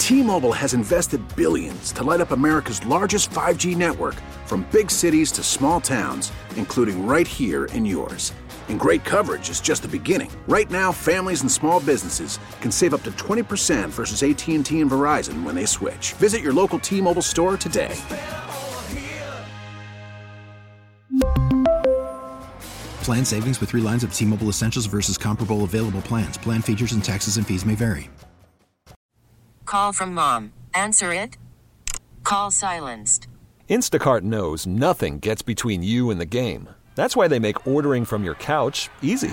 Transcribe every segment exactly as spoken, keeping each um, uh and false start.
T-Mobile has invested billions to light up America's largest five G network, from big cities to small towns, including right here in yours. And great coverage is just the beginning. Right now, families and small businesses can save up to twenty percent versus A T and T and Verizon when they switch. Visit your local T-Mobile store today. Plan savings with three lines of T-Mobile Essentials versus comparable available plans. Plan features and taxes and fees may vary. Call from mom. Answer it. Call silenced. Instacart knows nothing gets between you and the game. That's why they make ordering from your couch easy.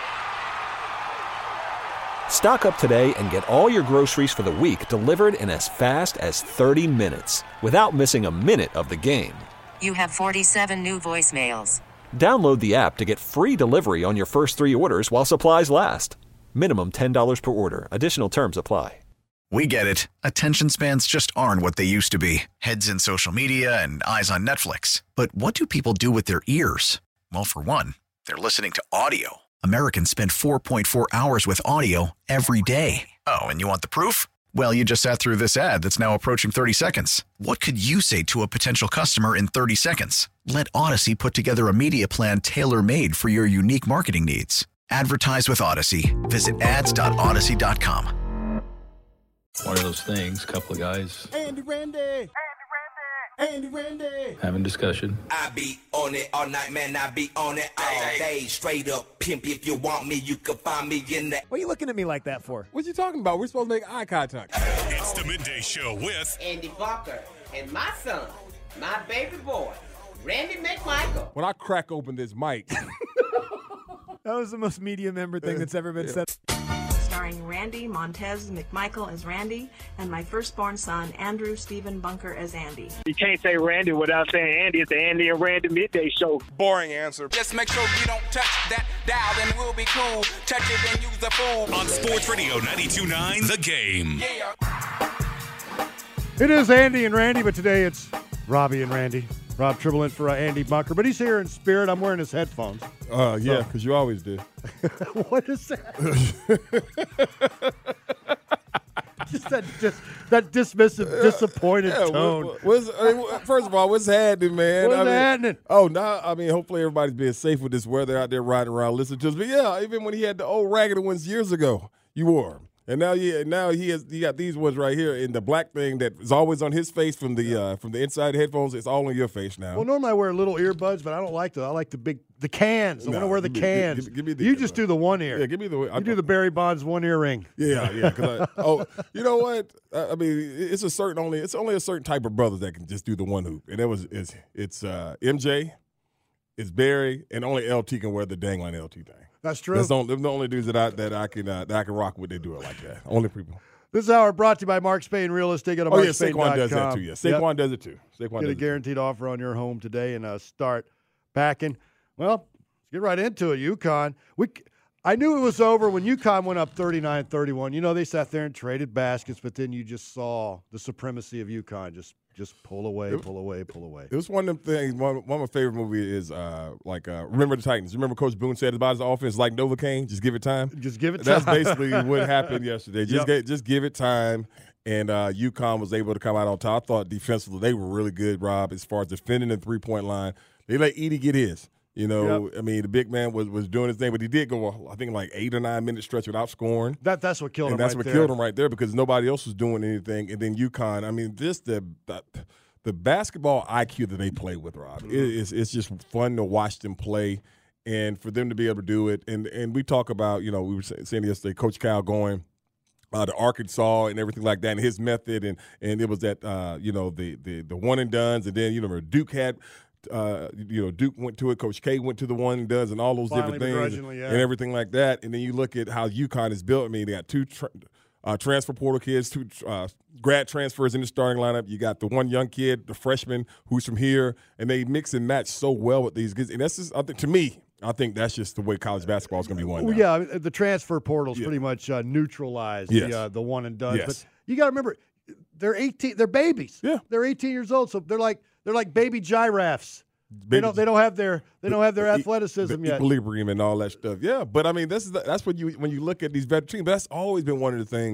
Stock up today and get all your groceries for the week delivered in as fast as thirty minutes without missing a minute of the game. You have forty-seven new voicemails. Download the app to get free delivery on your first three orders while supplies last. Minimum ten dollars per order. Additional terms apply. We get it. Attention spans just aren't what they used to be. Heads in social media and eyes on Netflix. But what do people do with their ears? Well, for one, they're listening to audio. Americans spend four point four hours with audio every day. Oh, and you want the proof? Well, you just sat through this ad that's now approaching thirty seconds. What could you say to a potential customer in thirty seconds? Let Odyssey put together a media plan tailor-made for your unique marketing needs. Advertise with Odyssey. Visit ads dot odyssey dot com. One of those things, couple of guys. Andy Randy. Andy Randy. Andy Randy. Having discussion. I be on it all night, man. I be on it all day. Straight up pimp. If you want me, you can find me in the. What are you looking at me like that for? What you talking about? We're supposed to make eye contact. It's the Midday Show with Andy Barker and my son, my baby boy, Randy McMichael. When I crack open this mic. That was the most media member thing that's ever been yeah. said. Starring Randy Montez McMichael as Randy, and my firstborn son, Andrew Stephen Bunker, as Andy. You can't say Randy without saying Andy. It's the Andy and Randy Midday Show. Boring answer. Just make sure you don't touch that dial, then we'll be cool. Touch it and use the fool. On Sports Radio ninety-two point nine, The Game. Yeah. It is Andy and Randy, but today it's Robbie and Randy. Rob Tribble in for uh, Andy Bunker, but he's here in spirit. I'm wearing his headphones. Uh, yeah, because so. You always do. What is that? just that just that dismissive, disappointed yeah, tone. What, what's, I mean, first of all, what's happening, man? What's I mean, happening? Oh, no, I mean, hopefully everybody's being safe with this weather out there riding around listening to us. But, yeah, even when he had the old raggedy ones years ago, you wore them. And now, he, now he has he got these ones right here in the black thing that is always on his face from the uh, from the inside of the headphones. It's all on your face now. Well, normally I wear little earbuds, but I don't like the I like the big the cans. I no, want to wear the cans. Give, give me the, you just do the one ear. Yeah, give me the. You I, do the Barry Bonds one ear ring. Yeah, yeah. Cause I, oh, you know what? I, I mean, it's a certain only it's only a certain type of brothers that can just do the one hoop, and it was it's it's uh, M J, it's Barry, and only L T can wear the dangling L T thing. That's true. That's the only, the only dudes that I that I can uh, that I can rock with. They do it like that. Only people. This hour brought to you by Mark Spain Real Estate. Go to oh mark yeah, spain dot com. Saquon does that too. Yeah, Saquon yep. does it too. Saquon get does a guaranteed offer on your home today and uh, start backing. Well, let's get right into it. UConn. We, I knew it was over when UConn went up thirty-nine thirty-one. You know, they sat there and traded baskets, but then you just saw the supremacy of UConn just just pull away, it, pull away, pull away. It was one of them things. One, one of my favorite movies is uh, like uh, Remember the Titans. Remember Coach Boone said about his offense, like Novocaine, just give it time. Just give it time. That's basically what happened yesterday. Just yep. get, just give it time. And uh, UConn was able to come out on top. I thought defensively they were really good, Rob, as far as defending the three-point line. They let Edey get his. You know, yep. I mean, the big man was, was doing his thing, but he did go, I think, like eight or nine minute stretch without scoring. That that's what killed and him. That's right what there. killed him right there because nobody else was doing anything. And then UConn, I mean, just the the, the basketball I Q that they play with, Rob, mm-hmm. it, it's it's just fun to watch them play, and for them to be able to do it. And and we talk about, you know, we were saying yesterday, Coach Cal going. Uh, to Arkansas and everything like that, and his method, and and it was that uh, you know the the the one and dones, and then you know Duke had. Uh, you know, Duke went to it. Coach K went to the one and does, and all those Finally, different things, yeah. and everything like that. And then you look at how UConn is built. I mean, they got two tra- uh, transfer portal kids, two uh, grad transfers in the starting lineup. You got the one young kid, the freshman, who's from here, and they mix and match so well with these kids. And that's just, I think, to me, I think that's just the way college basketball is going to be won. Well, yeah, the transfer portal's yeah. pretty much uh, neutralized yes. the uh, the one and done. Yes. But you got to remember, they're eighteen. They're babies. Yeah, they're eighteen years old, so they're like they're like baby giraffes. Baby, they don't. They don't have their. They don't have their athleticism the yet. Equilibrium and all that stuff. Yeah, but I mean, this is the, that's what you when you look at these veteran teams. That's always been one of the things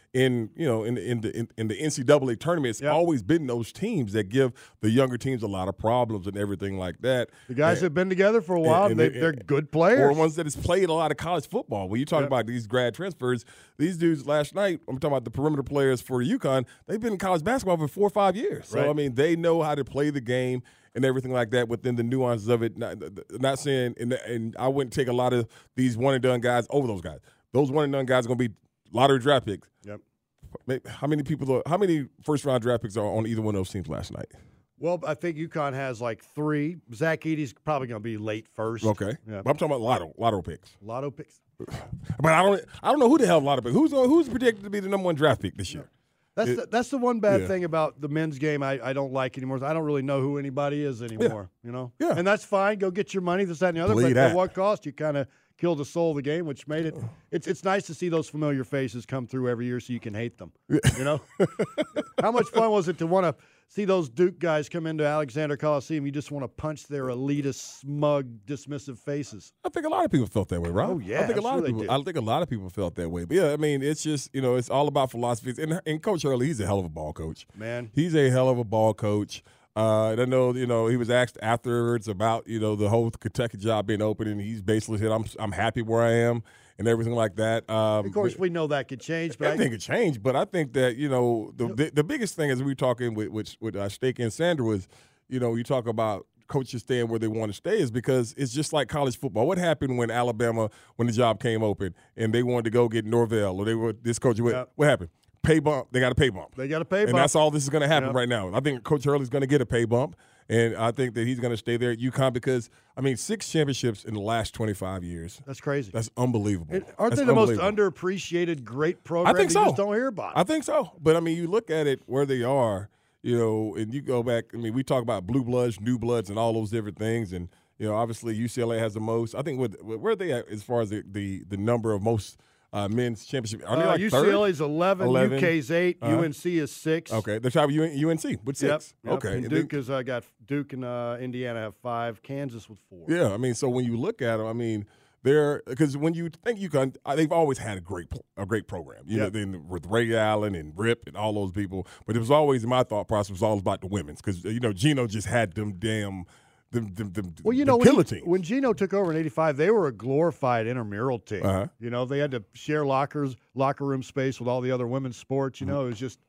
in you know in the in the in, in the N C double A tournament, it's yep. always been those teams that give the younger teams a lot of problems and everything like that. The guys and, have been together for a while. And, and they, they're good players. Or ones that has played a lot of college football. When you talk yep. about these grad transfers, these dudes last night, I'm talking about the perimeter players for UConn, they've been in college basketball for four or five years. Right. So, I mean, they know how to play the game and everything like that within the nuances of it. Not, not saying, and, and I wouldn't take a lot of these one-and-done guys over those guys. Those one-and-done guys are going to be lottery draft picks. Yep. How many people? Are, how many first-round draft picks are on either one of those teams last night? Well, I think UConn has like three. Zach Edey's probably going to be late first. Okay. Yeah. But I'm talking about lotto, lotto picks. Lotto picks. But I don't. I don't know who the hell lotto picks. Who's who's predicted to be the number one draft pick this year? That's it, the, that's the one bad yeah. thing about the men's game I, I don't like anymore. I don't really know who anybody is anymore. Yeah. You know. Yeah. And that's fine. Go get your money. This, that, and the other. Believe but that. at what cost? You kind of kill the soul of the game, which made it. It's it's nice to see those familiar faces come through every year, so you can hate them. You know. How much fun was it to want to see those Duke guys come into Alexander Coliseum? You just want to punch their elitist, smug, dismissive faces. I think a lot of people felt that way, right? Oh yeah, I think a lot of people. Did. I think a lot of people felt that way. But yeah, I mean, it's just you know, it's all about philosophies. And, and Coach Hurley, he's a hell of a ball coach. Man, he's a hell of a ball coach. Uh, and I know, you know, he was asked afterwards about, you know, the whole Kentucky job being open, and he's basically said, I'm I'm happy where I am and everything like that. Um, of course, we know that could change. But everything I, could change, but I think that, you know, the the, the biggest thing as we were talking with, with, with uh, Steak and Sandra was, you know, you talk about coaches staying where they want to stay is because it's just like college football. What happened when Alabama, when the job came open, and they wanted to go get Norvell, or they were this coach, what, yep. what happened? Pay bump. They got a pay bump. They got a pay bump. And that's all this is going to happen yep. right now. I think Coach Hurley's going to get a pay bump. And I think that he's going to stay there at UConn because, I mean, six championships in the last twenty-five years. That's crazy. That's unbelievable. It, aren't That's they the most underappreciated great program? I think so. You just don't hear about it. I think so. But, I mean, you look at it where they are, you know, and you go back. I mean, we talk about blue bloods, new bloods, and all those different things. And, you know, obviously U C L A has the most. I think with, where are they at as far as the, the, the number of most Uh, men's championship. Are they uh, like U C L A's eleven, eleven, U K's eight, uh-huh. U N C is six. Okay, they're trying to U N C with six. Yep, yep. Okay, and and Duke then, has uh, got Duke and uh, Indiana have five. Kansas with four. Yeah, I mean, so when you look at them, I mean, they're because when you think UConn, they've always had a great a great program. You yep. know, then with Ray Allen and Rip and all those people, but it was always my thought process was all about the women's because you know Gino just had them damn. The, the, the, well, you the know, killer when, team. when Gino took over in eighty-five, they were a glorified intramural team. Uh-huh. You know, they had to share lockers, locker room space with all the other women's sports. You know, mm-hmm. it was just,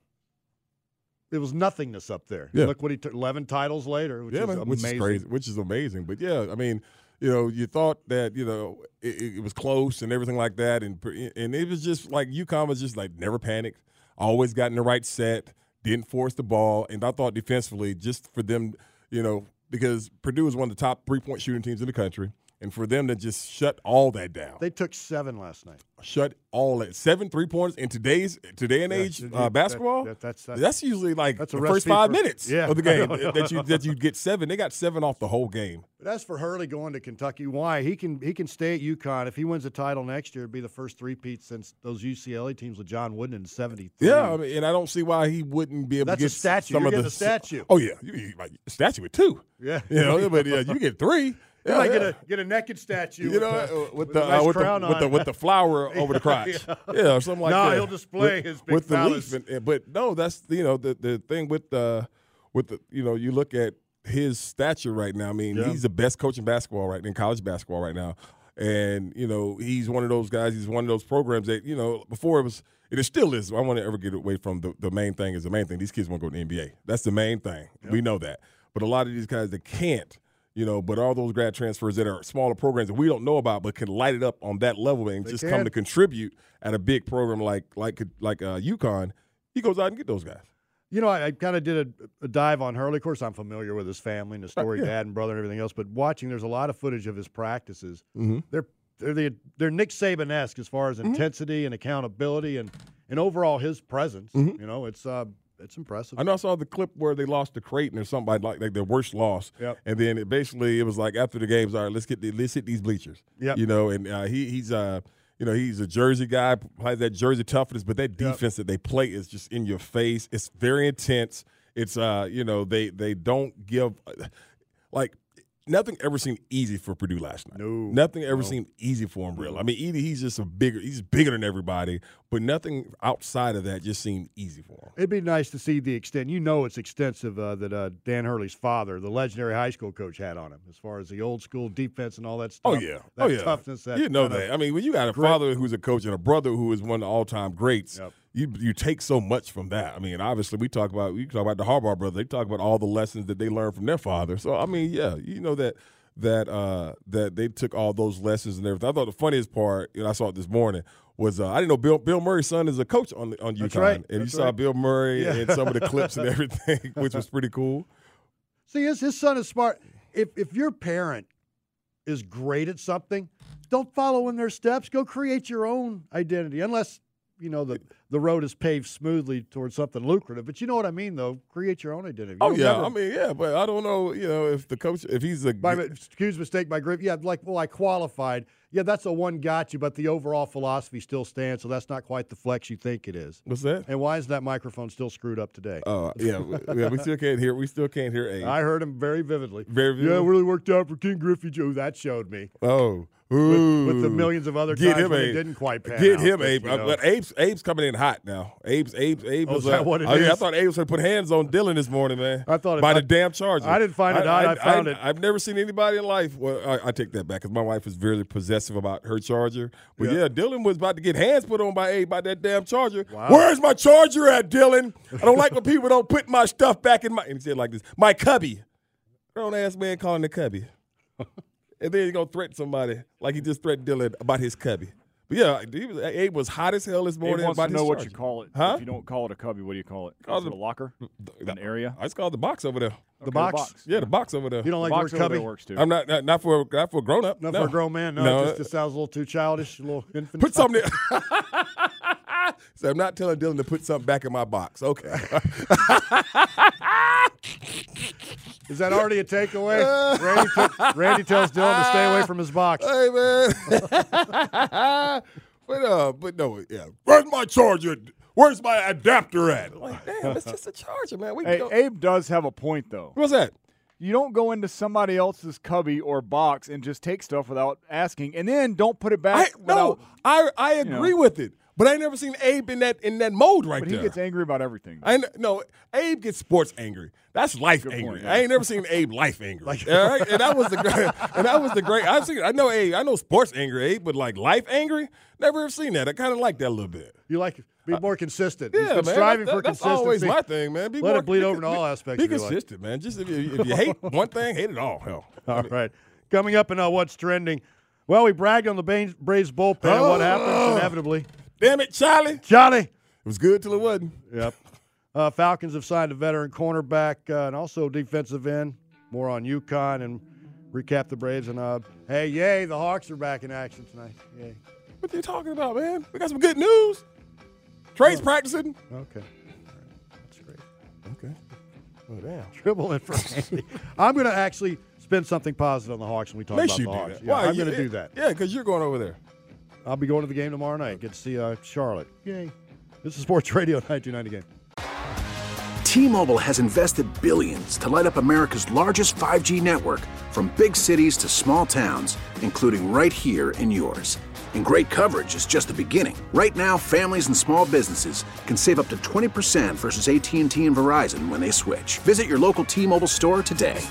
it was nothingness up there. Yeah. Look what he took, eleven titles later, which yeah, is man, amazing. Which is crazy, which is amazing. But, yeah, I mean, you know, you thought that, you know, it, it was close and everything like that. And, and it was just like UConn was just like never panicked, always got in the right set, didn't force the ball. And I thought defensively, just for them, you know, because Purdue is one of the top three-point shooting teams in the country, and for them to just shut all that down. They took seven last night. Shut all that. Seven three-pointers in today's today and yeah, age that, uh, basketball? That, that's, that's, that's usually like that's the first five for, minutes yeah, of the game no, no, that you that you get seven. They got seven off the whole game. But as for Hurley going to Kentucky, why? He can he can stay at UConn. If he wins a title next year, it'd be the first three-peat since those U C L A teams with John Wooden in seventy-three. Yeah, I mean, and I don't see why he wouldn't be able that's to get a statue. some You're of the a statue. Oh, yeah. You, you, like, a statue with two. Yeah. You know, but yeah, you get three. You yeah, might yeah. get a get a naked statue. You know, with, uh, with, with the, a nice uh, with, crown the on. with the with the flower over the crotch, yeah. yeah, or something like no, that. No, he'll display with, his big with the phallus. leaf, and, but no, that's you know the the thing with the with the you know you look at his stature right now. I mean, yeah. he's the best coach in basketball right in college basketball right now, and you know he's one of those guys. He's one of those programs that you know before it was. It still is. I want to ever get away from the, the main thing is the main thing. These kids want to go to the N B A. That's the main thing. Yep. We know that. But a lot of these guys that can't, you know, but all those grad transfers that are smaller programs that we don't know about but can light it up on that level and they just can. come to contribute at a big program like like like uh, UConn, he goes out and get those guys. You know, I, I kind of did a, a dive on Hurley. Of course, I'm familiar with his family and the story, uh, yeah. dad and brother and everything else. But watching, there's a lot of footage of his practices. Mm-hmm. They're they're the, they're Nick Saban-esque as far as mm-hmm. intensity and accountability and and overall his presence. Mm-hmm. You know, it's uh, it's impressive. I know I saw the clip where they lost to Creighton or something like like their worst loss. Yep. And then it basically it was like after the games, all right, let's get the, let's hit these bleachers. Yep. You know, and uh, he he's uh you know he's a Jersey guy, plays that Jersey toughness, but that defense yep. that they play is just in your face. It's very intense. It's uh you know they they don't give like. nothing ever seemed easy for Purdue last night. No, nothing ever no. seemed easy for him. Really, I mean, Edie, he's just a bigger, he's bigger than everybody, but nothing outside of that just seemed easy for him. It'd be nice to see the extent. You know, it's extensive uh, that uh, Dan Hurley's father, the legendary high school coach, had on him as far as the old school defense and all that stuff. Oh yeah, that oh yeah, toughness. That you know kind that. of I mean, when you got a grit. father who's a coach and a brother who is one of the all-time greats. Yep. You you take so much from that. I mean, obviously we talk about we talk about the Harbaugh brothers. They talk about all the lessons that they learned from their father. So I mean, yeah, you know that that uh, that they took all those lessons and everything. I thought the funniest part, and I saw it this morning, was uh, I didn't know Bill Bill Murray's son is a coach on on UConn, That's right. and That's you saw right. Bill Murray Yeah. and some of the clips and everything, which was pretty cool. See, his his son is smart. If if your parent is great at something, don't follow in their steps. Go create your own identity, unless you know the the road is paved smoothly towards something lucrative. But you know what I mean, though. Create your own identity. Oh You'll yeah, never- I mean yeah, but I don't know, you know, if the coach if he's a By excuse mistake by Griff. Yeah, like well, I qualified. Yeah, that's a one got you, but the overall philosophy still stands. So that's not quite the flex you think it is. What's that? And why is that microphone still screwed up today? Uh, yeah, we, yeah, we still can't hear. We still can't hear Abe. I heard him very vividly. Very Yeah, vividly? it really worked out for King Griffey. Joe, that showed me. Oh, With, with the Ooh. millions of other Get times him, when it Abe. didn't quite pan Get out, him, but, Abe. you Uh, know. But Abe's Abe's coming in hot now. Abe's Abe Abe Oh, was is that uh, what it I, I is? thought Abe was going to put hands on Dylan this morning, man. I thought it- by I- the damn Charger. I didn't find it hot. I found it. I've never seen anybody in life. Well, I, I take that back because my wife is very possessive about her Charger. But Yeah. yeah, Dylan was about to get hands put on by Abe by that damn Charger. Wow. Where's my Charger at, Dylan? I don't like when people don't put my stuff back in my. And he said it like this: my cubby. Grown ass man calling the cubby. And then he's gonna threaten somebody like he just threatened Dylan about his cubby. But yeah, he was, Abe was hot as hell this Abe morning. wants about to know his what Charger. you call it. Huh? If you don't call it a cubby, what do you call it? Call Is it it a locker? The- An area? I just call it the box over there. The Okay, box? Yeah, the box over there. You don't like The the box word over there cubby? works too. I'm not not, not for not for a grown up. Not no. for a grown man. No, No. It just, just sounds a little too childish, a little infant. Put something. In. So I'm not telling Dylan to put something back in my box. Okay. Is that already a takeaway? Randy, t- Randy tells Dylan to stay away from his box. Hey man. but uh, but no, yeah. Where's my charger? Where's my adapter at? Like, damn, it's just a charger, man. We can Hey, go. Abe does have a point, though. What's that? You don't go into somebody else's cubby or box and just take stuff without asking, and then don't put it I, back. no, without, I I agree know. with it, but I ain't never seen Abe in that in that mode right but he there. gets angry about everything. I kn- no, Abe gets sports angry. That's life Good angry. point, yeah. I ain't never seen Abe life angry. All right? And that was the great. And that was the great. I've seen. I know Abe. I know sports angry Abe, but like life angry, never have seen that. I kind of like that a little bit. You like be more consistent. He's Yeah, been man. striving that, for that's consistency. always my thing, man. Be Let more, it bleed be, over into be, all aspects Be of your life. consistent, man. Just if you, if you hate one thing, hate it all. Hell. All right. Coming up in uh, What's Trending. Well, we bragged on the Braves Braves bullpen. and what happens inevitably? Damn it, Charlie. Charlie. It was good till it wasn't. Yep. Uh, Falcons have signed a veteran cornerback uh, and also defensive end. More on UConn and recap the Braves. And uh, hey, yay, the Hawks are back in action tonight. Yay. What are you talking about, man? We got some good news. Trey's practicing. Okay. That's great. Okay. Oh, damn. Dribble in for Andy. I'm going to actually spin something positive on the Hawks when we talk Make about sure the you do Hawks. that. Yeah, Why? I'm going to You- do that. Yeah, because you're going over there. I'll be going to the game tomorrow night. Get to see uh, Charlotte. Yay. This is Sports Radio nineteen ninety game. T-Mobile has invested billions to light up America's largest five G network, from big cities to small towns, including right here in yours. And great coverage is just the beginning. Right now, families and small businesses can save up to twenty percent versus A T and T and Verizon when they switch. Visit your local T-Mobile store today.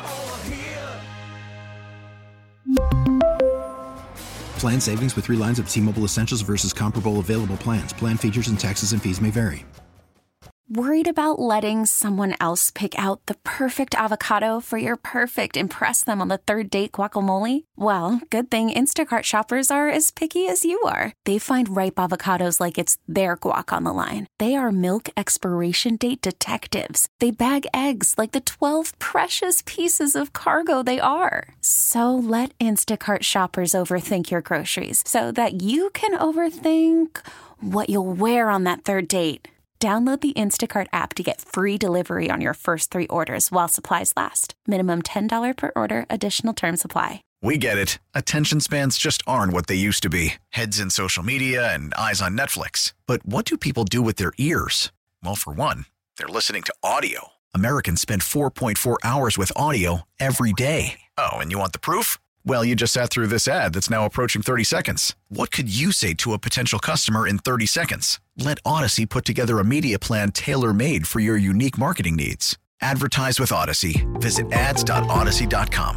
Plan savings with three lines of T-Mobile Essentials versus comparable available plans. Plan features and taxes and fees may vary. Worried about letting someone else pick out the perfect avocado for your perfect impress them on the third date guacamole? Well, good thing Instacart shoppers are as picky as you are. They find ripe avocados like it's their guac on the line. They are milk expiration date detectives. They bag eggs like the twelve precious pieces of cargo they are. So let Instacart shoppers overthink your groceries so that you can overthink what you'll wear on that third date. Download the Instacart app to get free delivery on your first three orders while supplies last. Minimum ten dollars per order. Additional terms apply. We get it. Attention spans just aren't what they used to be. Heads in social media and eyes on Netflix. But what do people do with their ears? Well, for one, they're listening to audio. Americans spend four point four hours with audio every day. Oh, and you want the proof? Well, you just sat through this ad that's now approaching thirty seconds. What could you say to a potential customer in thirty seconds? Let Odyssey put together a media plan tailor-made for your unique marketing needs. Advertise with Odyssey. Visit ads dot odyssey dot com.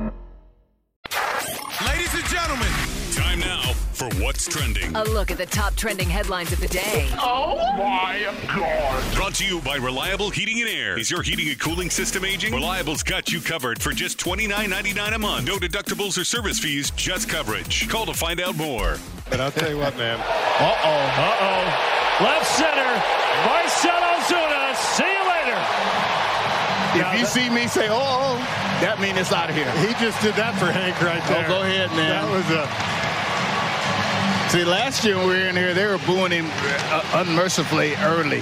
Ladies and gentlemen, time now for What's Trending. A look at the top trending headlines of the day. Oh my God. Brought to you by Reliable Heating and Air. Is your heating and cooling system aging? Reliable's got you covered for just twenty-nine ninety-nine a month. No deductibles or service fees, just coverage. Call to find out more. But I'll tell you what, man. Uh-oh. Uh-oh. Left center. Marcell Ozuna. See you later. If now you that, see me say, oh, that means it's out of here. He just did that for Hank right there. Oh, go ahead, man. That was a... See, last year when we were in here, they were booing him uh, unmercifully early.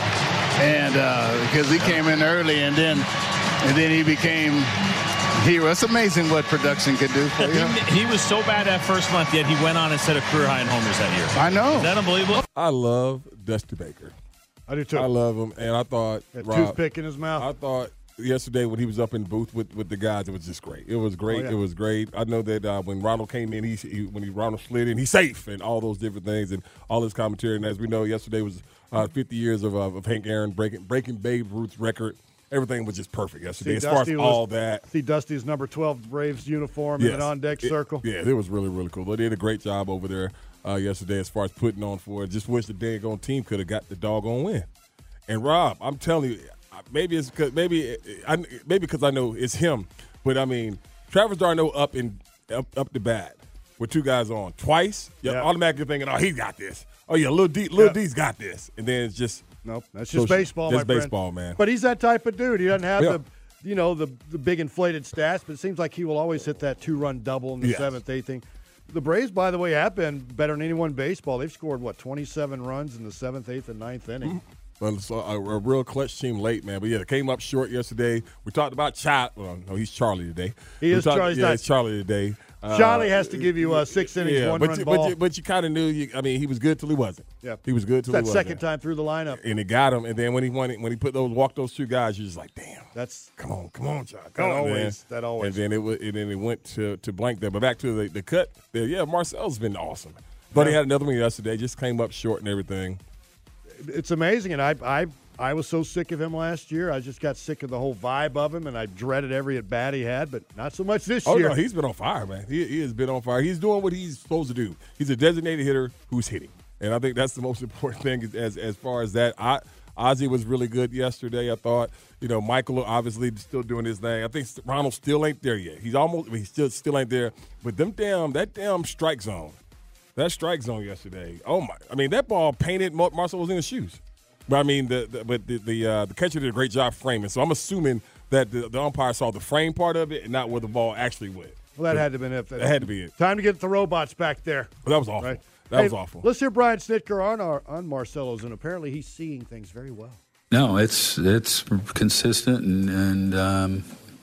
And because uh, he came in early, and then and then he became hero. It's amazing what production could do for you. He, he was so bad that first month, yet he went on and set a career high in homers that year. I know. Is that unbelievable? I love Dusty Baker. I do too. I love him, and I thought that Rob, toothpick in his mouth. I thought yesterday when he was up in the booth with, with the guys, it was just great. It was great. Oh, yeah. It was great. I know that uh, when Ronald came in, he, he when he Ronald slid in, he's safe, and all those different things, and all his commentary. And as we know, yesterday was uh, fifty years of, uh, of Hank Aaron breaking breaking Babe Ruth's record. Everything was just perfect yesterday see, as Dusty far as all was, that. See Dusty's number twelve Braves uniform yes. in an on-deck it, circle. Yeah, it was really, really cool. They did a great job over there uh, yesterday as far as putting on for it. Just wish the daggone team could have got the doggone win. And Rob, I'm telling you, maybe it's because maybe I, maybe because I know it's him, but I mean, Travis d'Arnaud up in up, up the bat with two guys on twice. You're yeah. automatically thinking, oh, he's got this. Oh yeah, Lil D, Lil yeah. D's got this, and then it's just nope. That's just social, baseball, just my baseball, friend. man. But he's that type of dude. He doesn't have yeah. the, you know, the the big inflated stats, but it seems like he will always hit that two-run double in the yes. seventh, eighth inning. The Braves, by the way, have been better than anyone in baseball. They've scored what twenty-seven runs in the seventh, eighth, and ninth inning. Mm-hmm. Well, it's a, a real clutch team late, man. But, yeah, they came up short yesterday. We talked about Chad. Well, no, he's Charlie today. He we is talked, Charlie. Yeah, it's Charlie today. Uh, Charlie has to give you uh, six innings, yeah, one but run you, ball. But you, but you kind of knew. You, I mean, he was good till he wasn't. Yeah, he was good till that he wasn't. That second time through the lineup, and it got him. And then when he won it, when he put those walked those two guys, you're just like, damn. That's come on, come on, John. Come that on, always. Man. That always. And then it was, and then it went to to blank there. But back to the, the cut. There, yeah, Marcel's been awesome. But yeah. he had another one yesterday. Just came up short and everything. It's amazing, and I I. I was so sick of him last year. I just got sick of the whole vibe of him, and I dreaded every at bat he had, but not so much this oh, year. Oh, no, he's been on fire, man. He, he has been on fire. He's doing what he's supposed to do. He's a designated hitter who's hitting, and I think that's the most important thing as as far as that. I, Ozzie was really good yesterday, I thought. You know, Michael obviously still doing his thing. I think Ronald still ain't there yet. He's almost – he still still ain't there. But them damn – that damn strike zone, that strike zone yesterday, oh, my – I mean, that ball painted Mar- Marcell was in his shoes. But I mean, the, the but the the, uh, the catcher did a great job framing. So I'm assuming that the, the umpire saw the frame part of it and not where the ball actually went. Well, that had to have been it. That had to be it. Time to get the robots back there. Well, that was awful. Right? That hey, was awful. Let's hear Brian Snitker on our on Marcello's, and apparently he's seeing things very well. No, it's it's consistent, and, and um,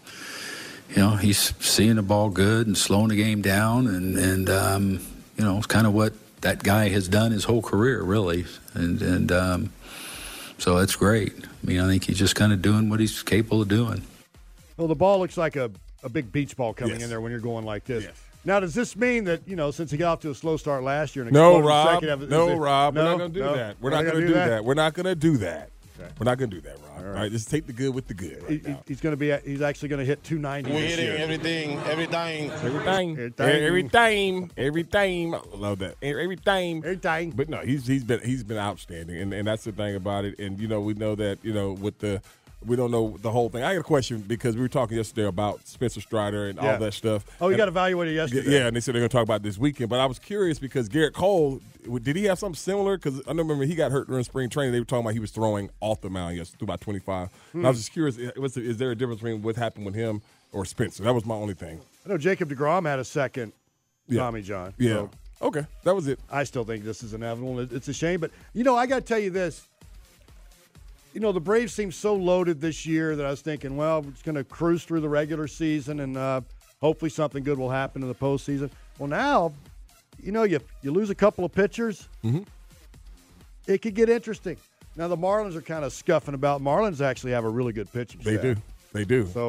you know, he's seeing the ball good and slowing the game down, and and um, you know, it's kind of what that guy has done his whole career, really, and and. Um, So that's great. I mean, I think he's just kind of doing what he's capable of doing. Well, the ball looks like a, a big beach ball coming yes. in there when you're going like this. Yes. Now, does this mean that, you know, since he got off to a slow start last year and no, exploded Rob, second half, no, there, Rob, no, we're not going to do no, that. We're not going to do that. that. We're not going to do that. Okay. We're not going to do that, Rob. All right. All right, just take the good with the good. Right he, now. He's going to be. He's actually going to hit two ninety. We're this hitting year. everything, everything, everything, every time, every time. I love that. Every time, every time. But no, he's he's been he's been outstanding, and and that's the thing about it. And you know, we know that you know with the. We don't know the whole thing. I got a question because we were talking yesterday about Spencer Strider and yeah. all that stuff. Oh, you and, got evaluated yesterday. Yeah, and they said they're going to talk about it this weekend. But I was curious because Garrett Cole, did he have something similar? Because I remember he got hurt during spring training. They were talking about he was throwing off the mound yesterday, threw about twenty-five. Hmm. And I was just curious, was, is there a difference between what happened with him or Spencer? That was my only thing. I know Jacob deGrom had a second yeah. Tommy John. Yeah. So okay, that was it. I still think this is inevitable. It's a shame. But, you know, I got to tell you this. You know, the Braves seem so loaded this year that I was thinking, well, we're just going to cruise through the regular season and uh, hopefully something good will happen in the postseason. Well, now, you know, you you lose a couple of pitchers, mm-hmm. it could get interesting. Now, the Marlins are kind of scuffing about. Marlins actually have a really good pitching They staff. do. They do. So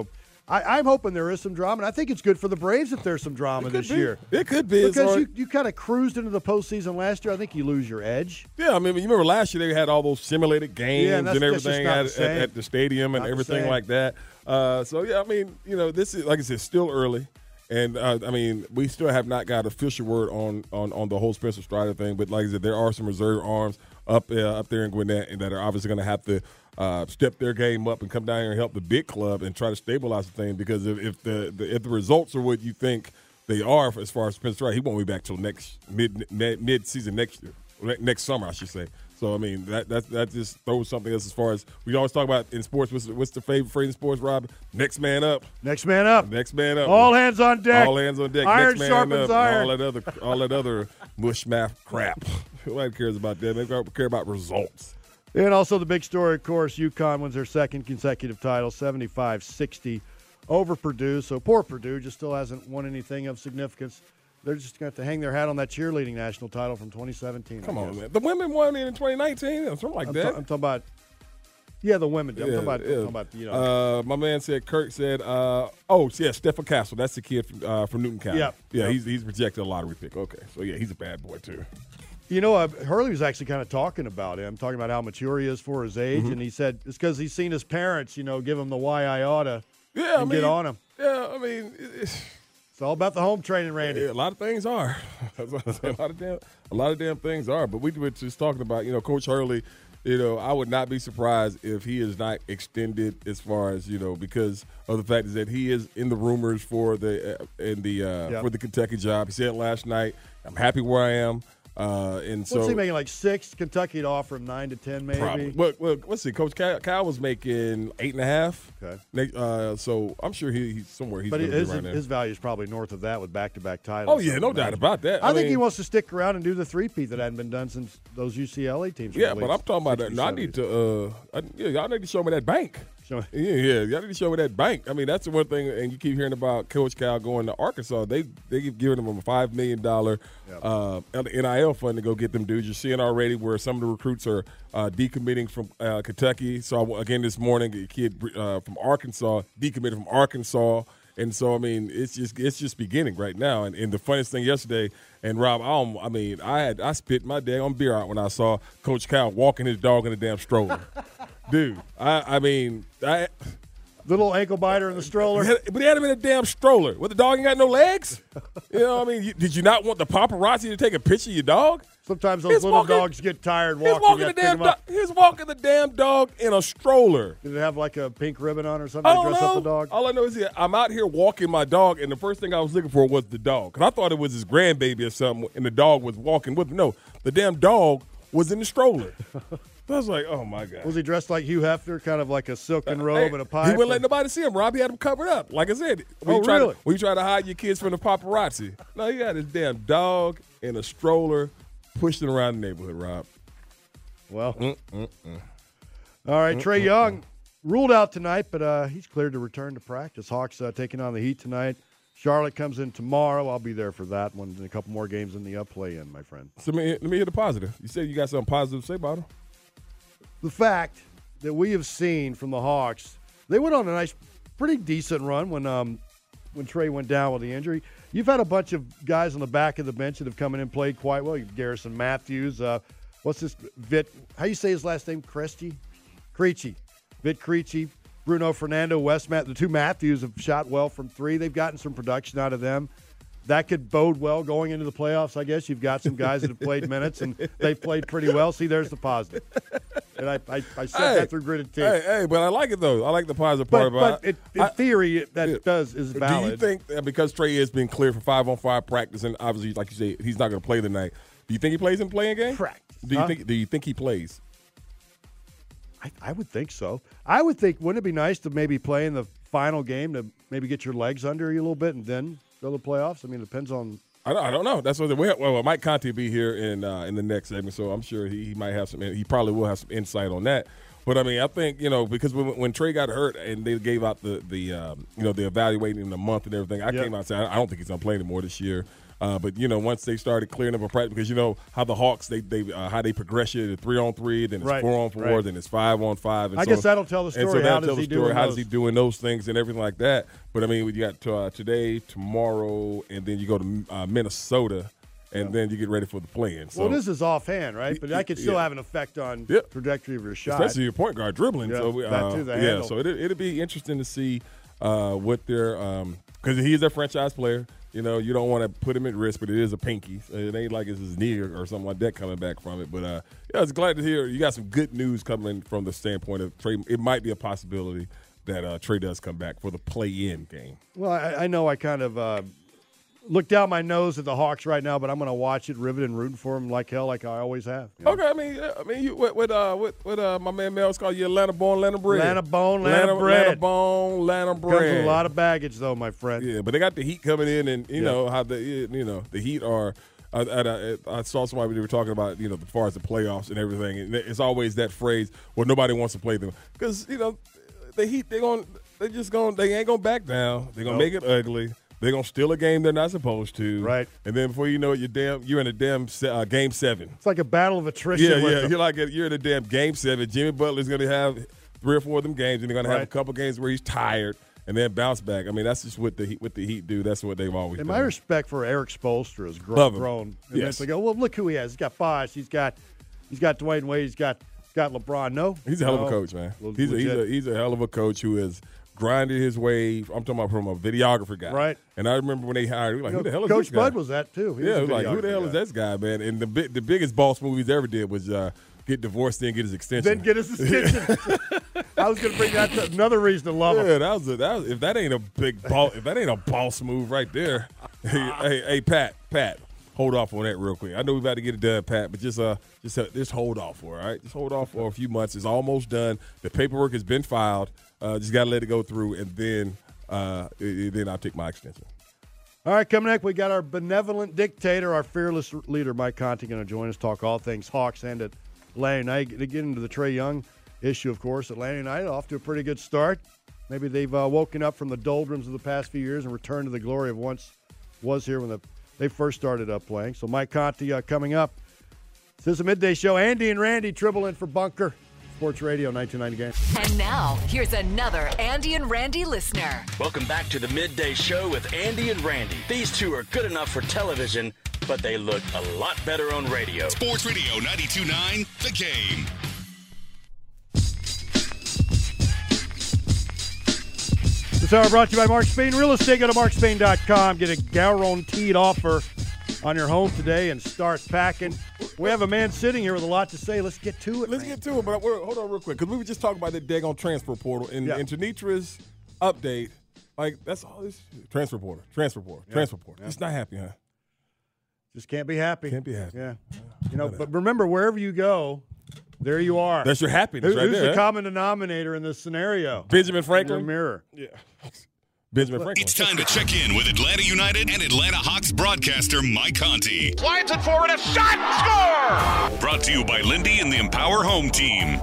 I, I'm hoping there is some drama, and I think it's good for the Braves if there's some drama this be. year. It could be. Because you, you kind of cruised into the postseason last year. I think you lose your edge. Yeah, I mean, you remember last year they had all those simulated games yeah, and, and everything at, the at, at the stadium and not everything like that. Uh, so, yeah, I mean, you know, this is, like I said, still early. And, uh, I mean, we still have not got official word on, on, on the whole Spencer Strider thing. But, like I said, there are some reserve arms up uh, up there in Gwinnett and that are obviously going to have to uh, step their game up and come down here and help the big club and try to stabilize the thing. Because if, if the, the if the results are what you think they are as far as Spencer Strider, he won't be back till next mid mid season next year, next summer, I should say. So, I mean, that that that just throws something else as far as we always talk about in sports. What's, what's the favorite phrase in sports, Rob? Next man up. Next man up. Next man up. All hands on deck. All hands on deck. Iron Next man sharpens up. iron. All that other, all that other mush math crap. Nobody cares about that. They care about results. And also the big story, of course, UConn wins their second consecutive title, seventy-five sixty over Purdue. So poor Purdue just still hasn't won anything of significance. They're just going to have to hang their hat on that cheerleading national title from twenty seventeen. Come on, man. The women won it in twenty nineteen or something like I'm that. Ta- I'm talking about, yeah, the women. I'm Yeah, talking about, yeah. I'm talking about you know. Uh, my man said, Kirk said, uh, oh, yeah, Stephen Castle. That's the kid from, uh, from Newton County. Yep. Yeah, Yep. he's he's projected a lottery pick. Okay, so, yeah, he's a bad boy, too. You know, uh, Hurley was actually kind of talking about him, talking about how mature he is for his age, Mhm. and he said it's because he's seen his parents, you know, give him the why I oughta Yeah, I and mean, get on him. Yeah, I mean, it's, it's all about the home training, Randy. Yeah, a lot of things are. a lot of damn, a lot of damn things are. But we were just talking about, you know, Coach Hurley. You know, I would not be surprised if he is not extended as far as, you know, because of the fact is that he is in the rumors for the uh, in the uh, Yep. for the Kentucky job. He said it last night. I'm happy where I am. Uh, and so What's he making, like six? Kentucky to offer him nine to ten, maybe? Probably. Well, well, let's see. Coach Cal, Cal was making eight and a half. Okay. Next, uh, so I'm sure he, he's somewhere he's But going to his, be right there. his value is probably north of that with back-to-back titles. Oh, yeah, no doubt about that. I, I think he mean- wants to stick around and do the three-peat that hadn't been done since those U C L A teams. Yeah, were but I'm released. talking about that. No, I need to. Uh, I, yeah, y'all need to show me that bank. Show me. Yeah, yeah, y'all need to show me that bank. I mean, that's the one thing. And you keep hearing about Coach Cal going to Arkansas. They they give giving them a five million dollar uh, N I L fund to go get them dudes. You're seeing already where some of the recruits are uh, decommitting from uh, Kentucky. So again, this morning, a kid uh, from Arkansas decommitted from Arkansas. And so, I mean, it's just it's just beginning right now. And, and the funniest thing yesterday, and Rob, I, don't, I mean, I had I spit my damn beer out when I saw Coach Cal walking his dog in a damn stroller. Dude, I, I mean, I little ankle biter in the stroller. But he had him in a damn stroller. What, the dog ain't got no legs? You know what I mean? You, did you not want the paparazzi to take a picture of your dog? Sometimes those He's little walking- dogs get tired He's walking. walking You the have to pick damn 'em up. dog. He's walking the damn dog in a stroller. Did it have like a pink ribbon on or something I to don't dress know. up the dog? All I know is that I'm out here walking my dog, and the first thing I was looking for was the dog. Because I thought it was his grandbaby or something, and the dog was walking with him. No, the damn dog was in the stroller. I was like, oh, my God. Was he dressed like Hugh Hefner, kind of like a silken robe Hey, and a pipe? He wouldn't let nobody see him. Robbie had him covered up. Like I said, when Oh, you try really? to, when you try to hide your kids from the paparazzi. No, he got his damn dog in a stroller pushing around the neighborhood, Rob. Well, Mm-mm-mm. all right, Trey Young ruled out tonight, but uh, he's cleared to return to practice. Hawks uh, taking on the Heat tonight. Charlotte comes in tomorrow. I'll be there for that one and a couple more games in the up play-in, my friend. So let me, let me hear the positive. You said you got something positive to say about him? The fact that we have seen from the Hawks, they went on a nice, pretty decent run when um, when Trey went down with the injury. You've had a bunch of guys on the back of the bench that have come in and played quite well. You've Garrison Matthews. Uh, what's this? Vit. How you say his last name? Krejci? Krejci. Vit Krejci. Bruno Fernando, Wes Matt. The two Matthews have shot well from three. They've gotten some production out of them. That could bode well going into the playoffs, I guess. You've got some guys that have played minutes, and they've played pretty well. See, there's the positive. And I, I, I said Hey, that through gritted teeth. Hey, hey, but I like it, though. I like the positive part But, about but it. it, in I- theory, it, that Yeah. does is Do valid. you think that because Trey has been cleared for five-on-five practice, and obviously, like you say, he's not going to play tonight, do you think he plays in playing game? Practice. Do you Huh? think? Do you think he plays? I, I would think so. I would think, wouldn't it be nice to maybe play in the final game to maybe get your legs under you a little bit and then go to the playoffs? I mean, it depends on. I don't, I don't know. That's what the well, well, Mike Conte will be here in uh, in the next segment, so I'm sure he, he might have some. He probably will have some insight on that. But I mean, I think you know because when, when Trey got hurt and they gave out the the um, you know the evaluating in the month and everything, I Yep. came out and said I don't think he's gonna play anymore this year. Uh, but you know, once they started clearing up a practice, because you know how the Hawks they they uh, how they progress you to three on three, then it's Right, four on four, right. then it's five on five. And I so, guess that'll tell the and story. so How that'll does tell he the do story. in How does those? he doing those things and everything like that? But I mean, you got to, uh, today, tomorrow, and then you go to uh, Minnesota. And then you get ready for the play-in. So. Well, this is offhand, right? But that could still Yeah. have an effect on Yep. trajectory of your shot. Especially your point guard dribbling. Yeah, so we, that uh, too, the yeah, handle. so it, it'll be interesting to see uh, what their because he's their franchise player. You know, you don't want to put him at risk, but it is a pinky. So it ain't like it's his knee or, or something like that coming back from it. But uh, yeah, I was glad to hear you got some good news coming from the standpoint of Trey. It might be a possibility that uh, Trey does come back for the play-in game. Well, I, I know I kind of uh, look down my nose at the Hawks right now, but I'm going to watch it, rivet and rooting for them like hell, like I always have. you know? Okay, I mean, yeah, I mean, you what what uh what what uh my man Mel's called you Atlanta born, Atlanta bred. Atlanta born, Atlanta bred. Atlanta born, Atlanta bred. Comes with a lot of baggage, though, my friend. Yeah, but they got the Heat coming in, and you Yeah. know how the you know the Heat are. I, I, I saw somebody they were talking about you know as far as the playoffs and everything, and it's always that phrase, "Well, nobody wants to play them," because you know the Heat they going they just going they ain't gonna back down. They're gonna Nope. make it ugly. They're gonna steal a game they're not supposed to. Right. And then before you know it, you're damn you're in a damn se- uh, game seven. It's like a battle of attrition. Yeah, with yeah. them. You're like you're in a damn game seven. Jimmy Butler's going to have three or four of them games, and they're going to have Right. a couple games where he's tired, and then bounce back. I mean, that's just what the Heat, what the Heat do. That's what they've always And done. my respect for Eric Spoelstra has grown. Love him. grown. And Yes. it's like, oh, well, look who he has. He's got Bosh. He's got, he's got Dwayne Wade. He's got, he's got LeBron. No, He's a hell of a No. coach, man. Le- He's a, he's a legit. he's a hell of a coach who has grinded his way. I'm talking about from a videographer guy, Right. And I remember when they hired, we were like, You who know, the hell is Coach this guy? Bud was that too. He yeah, was a it was like, who the videographer hell is guy. this guy, man? And the big, the biggest boss move he's ever did was uh, get divorced, then get his extension. Then get his extension. I was going to bring that to another reason to love him. Yeah, that was, a, that was if that ain't a big ball, if that ain't a boss move right there. hey, hey, hey, Pat, Pat, hold off on that real quick. I know we about to get it done, Pat, but just uh, just uh, just hold off for it, all right? Just hold off for a few months. It's almost done. The paperwork has been filed. Uh, just got to let it go through, and then uh, then I'll take my extension. All right, coming next, we got our benevolent dictator, our fearless leader, Mike Conti, going to join us, talk all things Hawks and Atlanta United. To get into the Trae Young issue, of course, Atlanta United off to a pretty good start. Maybe they've uh, woken up from the doldrums of the past few years and returned to the glory of once was here when the, they first started up playing. So Mike Conti uh, coming up. This is a midday show. Andy and Randy triple in for Bunker. Sports Radio, nineteen ninety game. And now, here's another Andy and Randy listener. Welcome back to the Midday Show with Andy and Randy. These two are good enough for television, but they look a lot better on radio. Sports Radio ninety-two point nine, The Game. This hour brought to you by Mark Spain Real Estate. Go to mark spain dot com. Get a guaranteed offer on your home today and start packing. We have a man sitting here with a lot to say. Let's get to it. Let's man. get to it, but we're, hold on real quick, because we were just talking about the daggone transfer portal. And Yeah. in Tanitra's update, like, that's all this transfer portal, transfer portal, Yeah. transfer portal. Yeah. Just not happy, huh? Just can't be happy. Can't be happy. Yeah. You know, but remember, wherever you go, there you are. That's your happiness Who- right who's there. the huh? common denominator in this scenario? Benjamin Franklin? Your mirror. Yeah. Benjamin Franklin. It's time to check in with Atlanta United and Atlanta Hawks broadcaster Mike Conti. Slides it forward, a shot, score! Brought to you by Lindy and the Empower Home Team.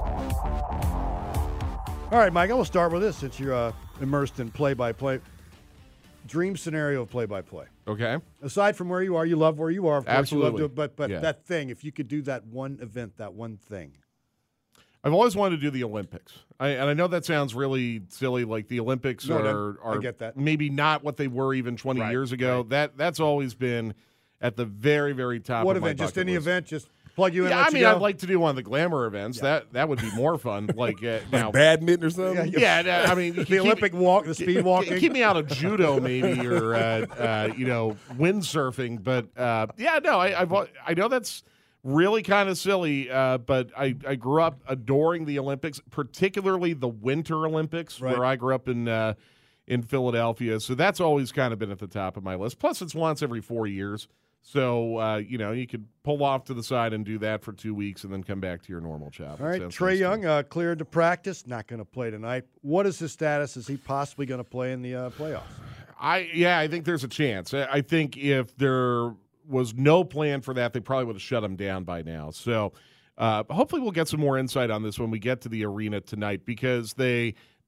All right, Mike, I will start with this since you're uh, immersed in play-by-play. Dream scenario of play-by-play. Okay. Aside from where you are, you love where you are. Of course, Absolutely. you love to it, but but Yeah. that thing, if you could do that one event, that one thing. I've always wanted to do the Olympics. I, and I know that sounds really silly, like the Olympics No, are, no, I are get that. maybe not what they were even twenty Right, years ago. right. That That's always been at the very, very top What of my event? Just bucket any list. event? Just plug you in. Yeah, let I you mean, go? I'd like to do one of the glamour events. That that would be more fun. Like uh, now, badminton or something? Yeah, yeah, I mean, The keep- Olympic walk, the speed keep- walking. Keep me out of judo, maybe, or uh, uh, you know, windsurfing. But uh, yeah, no, I I've, I know that's really kind of silly. Uh, but I I grew up adoring the Olympics, particularly the Winter Olympics, Right. where I grew up in uh, in Philadelphia. So that's always kind of been at the top of my list. Plus, it's once every four years. So, uh, you know, you could pull off to the side and do that for two weeks and then come back to your normal job. All right, Sounds Trae nice to me. Young uh, cleared to practice. Not going to play tonight. What is his status? Is he possibly going to play in the uh, playoffs? I yeah, I think there's a chance. I I think if there was no plan for that, they probably would have shut him down by now. So uh, hopefully we'll get some more insight on this when we get to the arena tonight, because they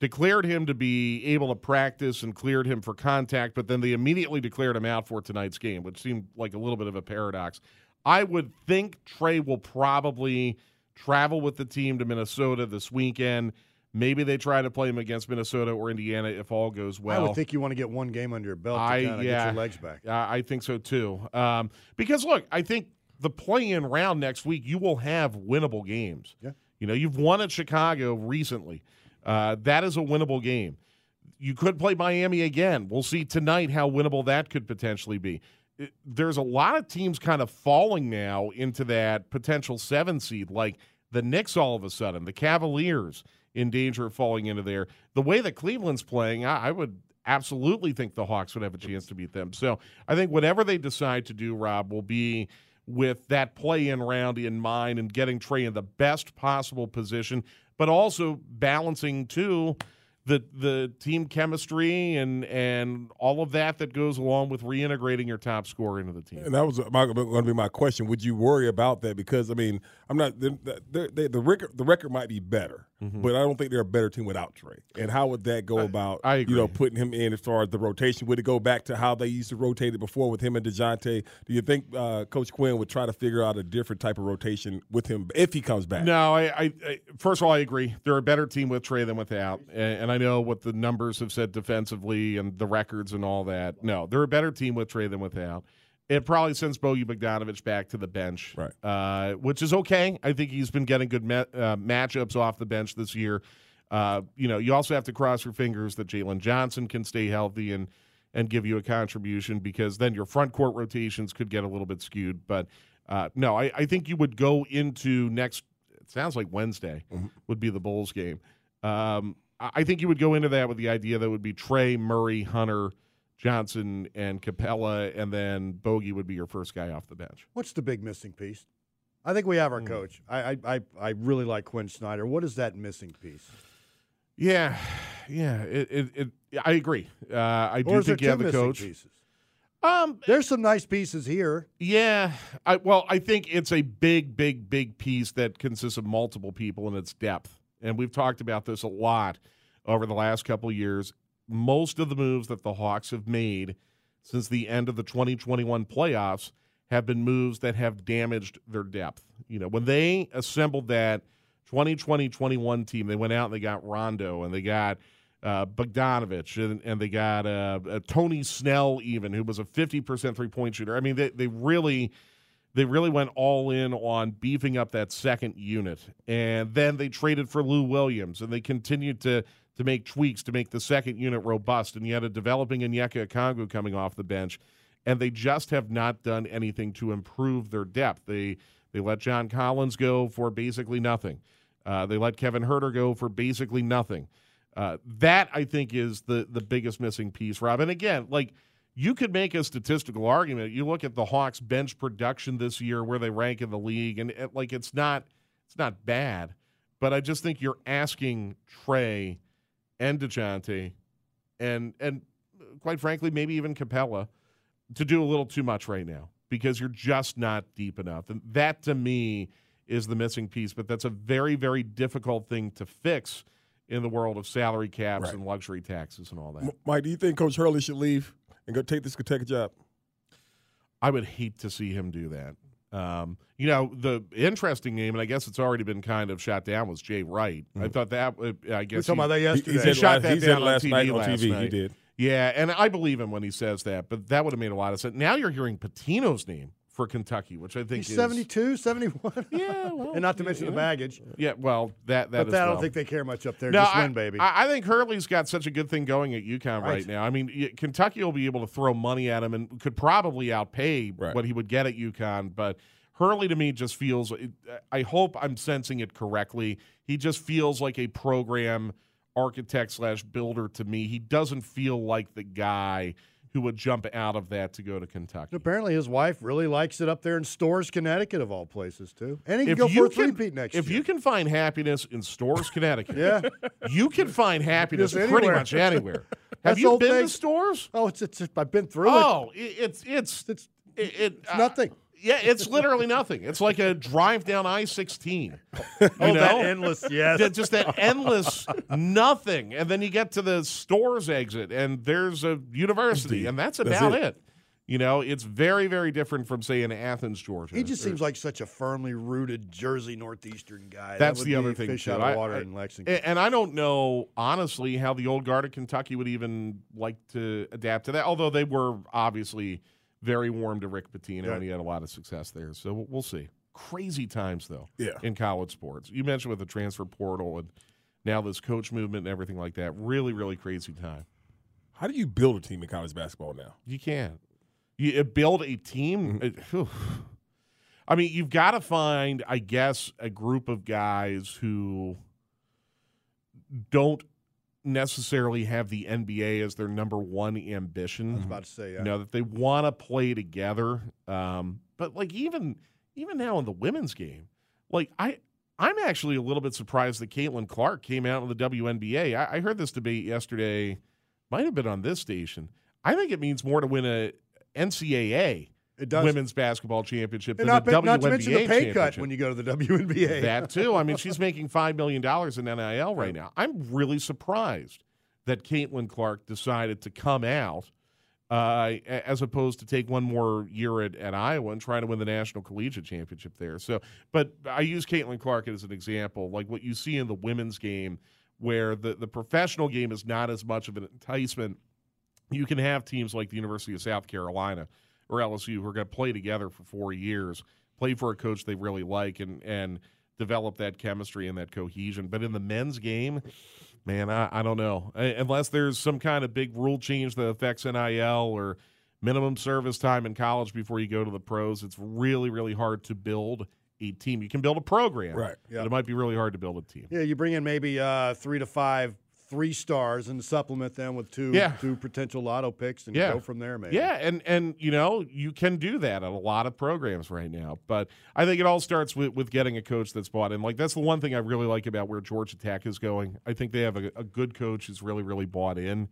declared him to be able to practice and cleared him for contact, but then they immediately declared him out for tonight's game, which seemed like a little bit of a paradox. I would think Trey will probably travel with the team to Minnesota this weekend. Maybe they try to play him against Minnesota or Indiana if all goes well. I would think you want to get one game under your belt to I, kind of yeah, get your legs back. I think so too. Um, because, look, I think the play-in round next week, you will have winnable games. Yeah. You know, you've won at Chicago recently. Uh, that is a winnable game. You could play Miami again. We'll see tonight how winnable that could potentially be. It, there's a lot of teams kind of falling now into that potential seven seed, like the Knicks all of a sudden, the Cavaliers in danger of falling into there. The way that Cleveland's playing, I, I would absolutely think the Hawks would have a chance to beat them. So I think whatever they decide to do, Rob, will be with that play-in round in mind and getting Trey in the best possible position, but also balancing, too, the the team chemistry and and all of that that goes along with reintegrating your top scorer into the team. And that was going to be my question. Would you worry about that? Because, I mean, I'm not they're, they're, they, the record the record might be better, mm-hmm. but I don't think they're a better team without Trey. And how would that go I, about, I agree. you know, putting him in as far as the rotation? Would it go back to how they used to rotate it before with him and DeJounte? Do you think uh, Coach Quinn would try to figure out a different type of rotation with him if he comes back? No, I, I, I first of all, I agree. They're a better team with Trey than without. And, and I know what the numbers have said defensively and the records and all that. No, they're a better team with Trey than without. It probably sends Bogi Bogdanovic back to the bench, right? Uh, which is okay. I think he's been getting good ma- uh, matchups off the bench this year. Uh, you know, you also have to cross your fingers that Jalen Johnson can stay healthy and and give you a contribution, because then your front court rotations could get a little bit skewed. But uh, no, I, I think you would go into next. It sounds like Wednesday mm-hmm. would be the Bulls game. Um, I think you would go into that with the idea that it would be Trey, Murray, Hunter, Johnson, and Capella, and then Bogi would be your first guy off the bench. What's the big missing piece? I think we have our mm. coach. I, I I really like Quinn Snyder. What is that missing piece? Yeah, yeah. It, it, it I agree. Uh, I or do think you have the coach. Pieces? Um, there's some nice pieces here. Yeah. I well, I think it's a big, big, big piece that consists of multiple people in its depth, and we've talked about this a lot over the last couple of years. Most of the moves that the Hawks have made since the end of the twenty twenty-one playoffs have been moves that have damaged their depth. You know, when they assembled that twenty twenty twenty-one team, they went out and they got Rondo and they got uh, Bogdanovic and, and they got uh, uh, Tony Snell even, who was a fifty percent three-point shooter. I mean, they, they really they really went all in on beefing up that second unit. And then they traded for Lou Williams, and they continued to – to make tweaks to make the second unit robust, and you had a developing Onyeka Okongwu coming off the bench, and they just have not done anything to improve their depth. They they let John Collins go for basically nothing. Uh, they let Kevin Huerter go for basically nothing. Uh, that, I think, is the the biggest missing piece, Rob. And again, like, you could make a statistical argument. You look at the Hawks' bench production this year, where they rank in the league, and it, like it's not it's not bad, but I just think you're asking Trey and DeJounte, and and quite frankly, maybe even Capella, to do a little too much right now, because you're just not deep enough. And that, to me, is the missing piece. But that's a very, very difficult thing to fix in the world of salary caps right. and luxury taxes and all that. Mike, do you think Coach Hurley should leave and go take this Kentucky job? I would hate to see him do that. Um, you know, the interesting name, and I guess it's already been kind of shot down, was Jay Wright. Mm-hmm. I thought that, uh, I guess we were talking he, about that yesterday. He, he, he shot last, that he down last on T V night on last T V. Night. He did. Yeah, and I believe him when he says that, but that would have made a lot of sense. Now you're hearing Pitino's name for Kentucky, which I think He's is seventy-two, seventy-one Yeah, well, and not to mention yeah. the baggage. Yeah, well, that that. But as that, I well. don't think they care much up there. No, Just I, win, baby. I, I think Hurley's got such a good thing going at UConn right, Right. now. I mean, y- Kentucky will be able to throw money at him and could probably outpay Right. what he would get at UConn, but Hurley, to me, just feels – I hope I'm sensing it correctly. He just feels like a program architect slash builder to me. He doesn't feel like the guy who would jump out of that to go to Kentucky. Apparently his wife really likes it up there in Storrs, Connecticut, of all places, too. And he can If go you for a can- three-peat next If year. you can find happiness in Storrs, Connecticut, Yeah. you can find happiness Just pretty anywhere. much anywhere. Have That's you old been thing. to Storrs? Oh, it's, it's, I've been through it. Oh, it, it's it's It's, it, it it's uh, nothing. Yeah, it's literally nothing. It's like a drive down I sixteen. You oh, know? that endless, yes. Just that endless nothing. And then you get to the stores exit, and there's a university, and that's about that's it. it. You know, it's very, very different from, say, in Athens, Georgia. He just Or- seems like such a firmly rooted Jersey Northeastern guy. That's that would the other be thing, fish too. out I- of water I- in Lexington. And I don't know, honestly, how the old guard of Kentucky would even like to adapt to that, although they were obviously very warm to Rick Pitino, Right. and he had a lot of success there. So we'll see. Crazy times, though, Yeah. in college sports. You mentioned with the transfer portal and now this coach movement and everything like that. Really, really crazy time. How do you build a team in college basketball now? You can't. You uh, build a team. Mm-hmm. uh, whew. I mean, you've got to find, I guess, a group of guys who don't necessarily have the N B A as their number one ambition. I was about to say, yeah. You know, that they want to play together. Um, but like even even now in the women's game, like I I'm actually a little bit surprised that Caitlin Clark came out in the W N B A. I, I heard this debate yesterday, might have been on this station. I think it means more to win a N C double A It does. women's basketball championship And than not, a W N B A not to mention the pay cut championship. when you go to the W N B A. That too. I mean, she's making five million dollars in N I L right now. I'm really surprised that Caitlin Clark decided to come out uh, as opposed to take one more year at, at Iowa and try to win the National Collegiate Championship there. So, but I use Caitlin Clark as an example, like what you see in the women's game, where the, the professional game is not as much of an enticement. You can have teams like the University of South Carolina or L S U who are going to play together for four years, play for a coach they really like, and and develop that chemistry and that cohesion. But in the men's game, man, I, I don't know. I, unless there's some kind of big rule change that affects N I L or minimum service time in college before you go to the pros, it's really, really hard to build a team. You can build a program, Right, yeah. but it might be really hard to build a team. Yeah, you bring in maybe uh, three to five three stars and supplement them with two Yeah. two potential lotto picks and Yeah. go from there, maybe. Yeah, and and you know, you can do that at a lot of programs right now. But I think it all starts with, with getting a coach that's bought in. Like that's the one thing I really like about where Georgia Tech is going. I think they have a, a good coach who's really, really bought in.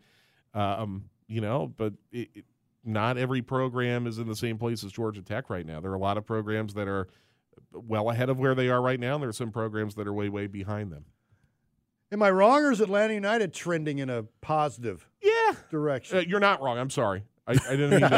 Um, you know, but it, it, not every program is in the same place as Georgia Tech right now. There are a lot of programs that are well ahead of where they are right now, and there are some programs that are way, way behind them. Am I wrong, or is Atlanta United trending in a positive yeah. direction? Uh, you're not wrong. I'm sorry. I, I didn't mean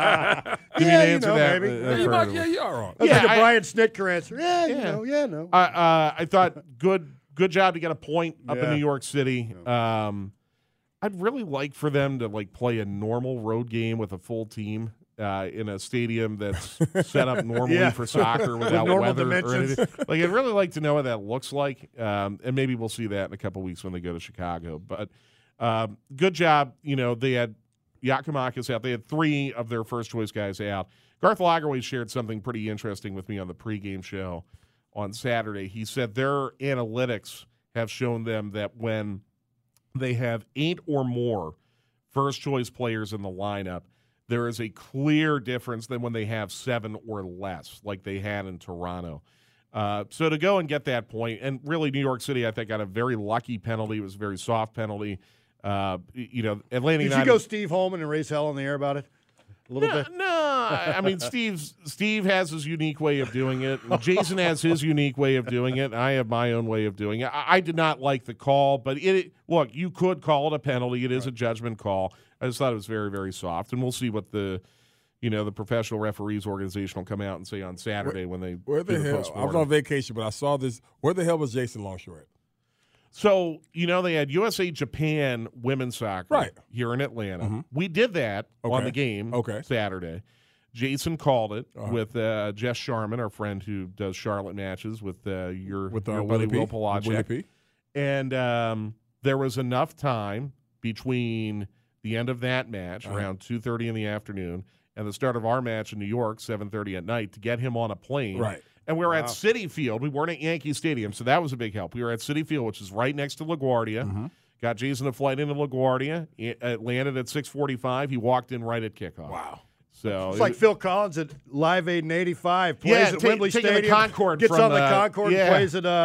to, didn't yeah, mean to you answer know, that. maybe. uh, Yeah, you further. might- yeah, you are wrong. That's Yeah, like a I- Brian Snitker answer. Yeah, you Yeah. know, yeah, no. Uh, uh, I thought good good job to get a point up Yeah. in New York City. Um, I'd really like for them to like play a normal road game with a full team uh, in a stadium that's set up normally Yeah. for soccer With without normal weather or dimensions. anything. Like I'd really like to know what that looks like, um, and maybe we'll see that in a couple weeks when they go to Chicago. But um, good job. You know, they had Yakimakis out. They had three of their first choice guys out. Garth Lagerwey shared something pretty interesting with me on the pregame show on Saturday. He said their analytics have shown them that when they have eight or more first choice players in the lineup, there is a clear difference than when they have seven or less, like they had in Toronto. Uh, so to go and get that point, and really New York City, I think, got a very lucky penalty. It was a very soft penalty. Uh, you know, Atlanta Did United. you go Steve Holman and raise hell in the air about it a little no, bit? No, I mean Steve's Steve has his unique way of doing it. Jason has his unique way of doing it. I have my own way of doing it. I, I did not like the call, but it look, you could call it a penalty. It is right. a judgment call. I just thought it was very, very soft, and we'll see what the you know the professional referees organization will come out and say on Saturday where, when they where the do the hell? I was postmortem. on vacation, but I saw this. Where the hell was Jason Longshore at? So, you know, they had U S A Japan women's soccer right. here in Atlanta. Mm-hmm. We did that okay. on the game okay. Saturday. Jason called it uh-huh. with uh, Jess Sharman, our friend who does Charlotte matches with uh, your, with, uh, your buddy Willie Will P. Polacek. Willie P. And um, there was enough time between the end of that match, uh-huh. around two thirty in the afternoon, and the start of our match in New York, seven thirty at night, to get him on a plane. Right. And we were wow. at Citi Field. We weren't at Yankee Stadium, so that was a big help. We were at Citi Field, which is right next to LaGuardia. Mm-hmm. Got Jason a flight into LaGuardia. It landed at six forty-five. He walked in right at kickoff. Wow. So it's it, like Phil Collins at Live Aid in eighty-five, plays yeah, at ta- Wembley taking Stadium, the Concorde gets from on the the, Concorde yeah. and plays at uh,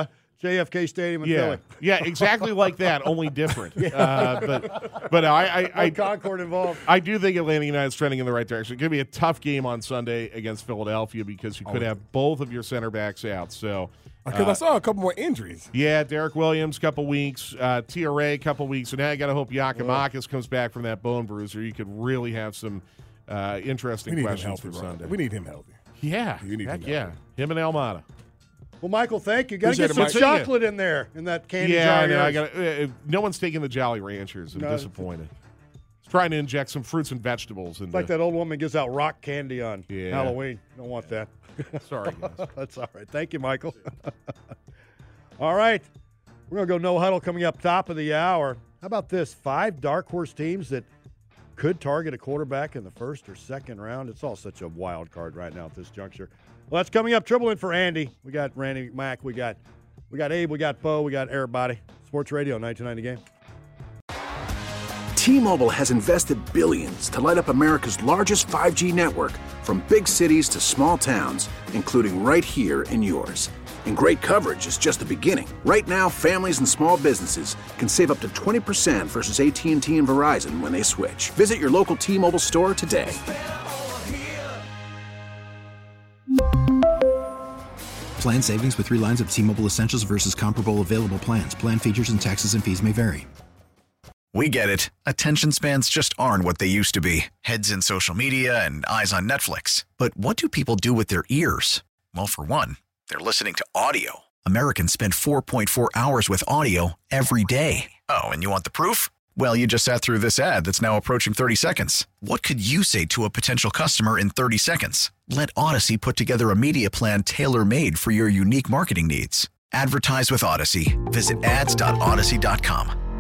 J F K Stadium in yeah, Philly. yeah, exactly like that, only different. Yeah. Uh, but but I I, No I Concord involved. I do think Atlanta United's trending in the right direction. It's going to be a tough game on Sunday against Philadelphia because you could Oh. have both of your center backs out. So Because uh, I saw a couple more injuries. yeah, Derek Williams, couple weeks, uh, T R A, couple weeks, and now I got to hope Yakimakis comes back from that bone bruise, or you could really have some uh, interesting We need him questions healthy, for Ron. Sunday. We need him healthy. Yeah, You need heck him yeah, healthy. him and Almada. Well, Michael, thank you. Got to get Appreciate some it, Mike. chocolate in there in that candy Yeah, jar. I of know. I yours. got. Uh, no one's taking the Jolly Ranchers. I'm No. disappointed. It's trying to inject some fruits and vegetables into. It's like that old woman gives out rock candy on Yeah. Halloween. Don't want that. Sorry, guys. That's all right. Thank you, Michael. All right. We're going to go no huddle coming up top of the hour. How about this? Five dark horse teams that could target a quarterback in the first or second round. It's all such a wild card right now at this juncture. Well, that's coming up. Triple in for Andy. We got Randy Mack. We got we got Abe. We got Bo. We got everybody. Sports Radio, nineteen ninety Game. T-Mobile has invested billions to light up America's largest five G network, from big cities to small towns, including right here in yours. And great coverage is just the beginning. Right now, families and small businesses can save up to twenty percent versus A T and T and Verizon when they switch. Visit your local T-Mobile store today. Plan savings with three lines of T-Mobile Essentials versus comparable available plans. Plan features and taxes and fees may vary. We get it. Attention spans just aren't what they used to be. Heads in social media and eyes on Netflix. But what do people do with their ears? Well, for one, they're listening to audio. Americans spend four point four hours with audio every day. Oh, and you want the proof? Well, you just sat through this ad that's now approaching thirty seconds. What could you say to a potential customer in thirty seconds? Let Odyssey put together a media plan tailor-made for your unique marketing needs. Advertise with Odyssey. Visit ads dot odyssey dot com.